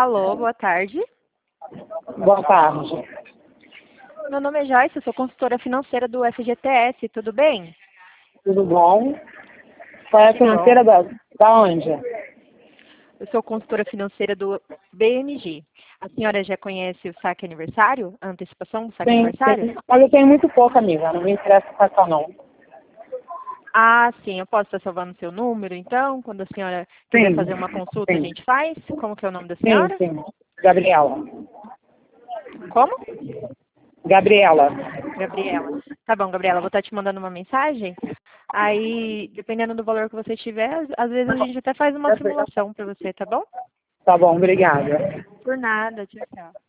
Alô, boa tarde. Boa tarde. Meu nome é Joyce, eu sou consultora financeira do FGTS, tudo bem? Tudo bom? Qual é a financeira da onde? Eu sou consultora financeira do BMG. A senhora já conhece o saque aniversário? A antecipação do saque aniversário? Sim. Mas eu tenho muito pouco, amiga. Não me interessa passar, não. Ah, sim, eu posso estar salvando o seu número, então, quando a senhora quiser Sim. fazer uma consulta, a Sim. gente faz? Como que é o nome da Sim, senhora? sim. Gabriela. Como? Gabriela. Gabriela. Tá bom, Gabriela, vou estar te mandando uma mensagem. Aí, dependendo do valor que você tiver, às vezes a gente até faz uma simulação para você, tá bom? Tá bom, obrigada. Por nada, tchau, tchau.